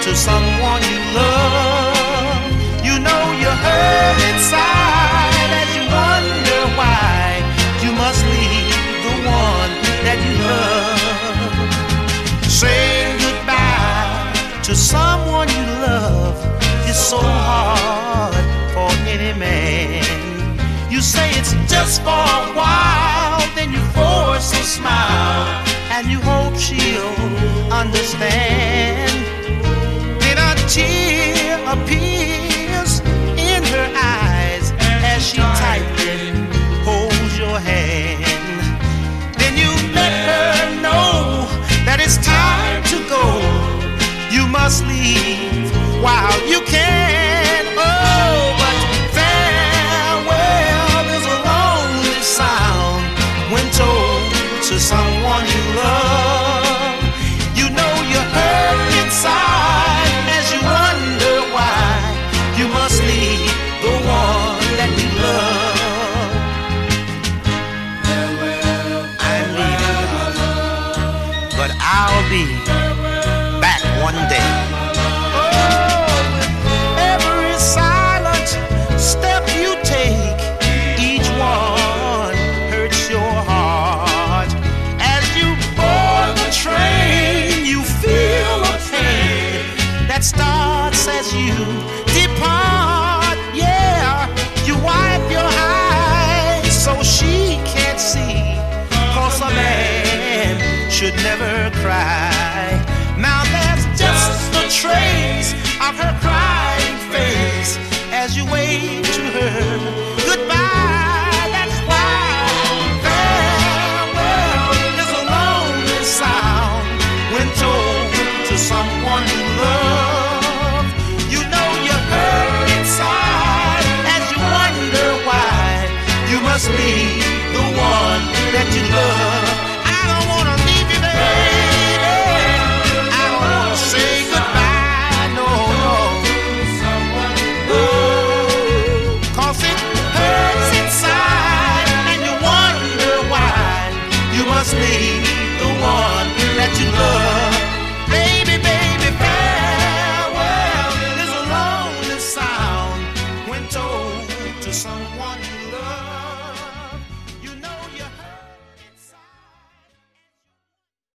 to someone you love. You know you're hurt inside as you wonder why you must leave the one that you love. Saying goodbye to someone you love is so hard for any man. You say it's just for a while, then you force a smile and you hope she'll understand. Then a tear appears in her eyes as she tightly holds your hand. Then you let her know that it's time to go. You must leave while you can. Oh, but farewell is a lonely sound when told to someone you love. You know you're hurt inside as you wonder why you must leave the one that you love. I'm leaving, but I'll be back one day. Oh, every silent step you take, each one hurts your heart. As you board the train, you feel a pain that starts as you depart. Yeah, you wipe your eyes so she can't see, 'cause a man should never cry. Now there's just a trace of her crying face as you wave to her goodbye. That's why farewell is a lonely sound when told to someone you love. You know you're hurt inside as you wonder why you must leave the one that you love.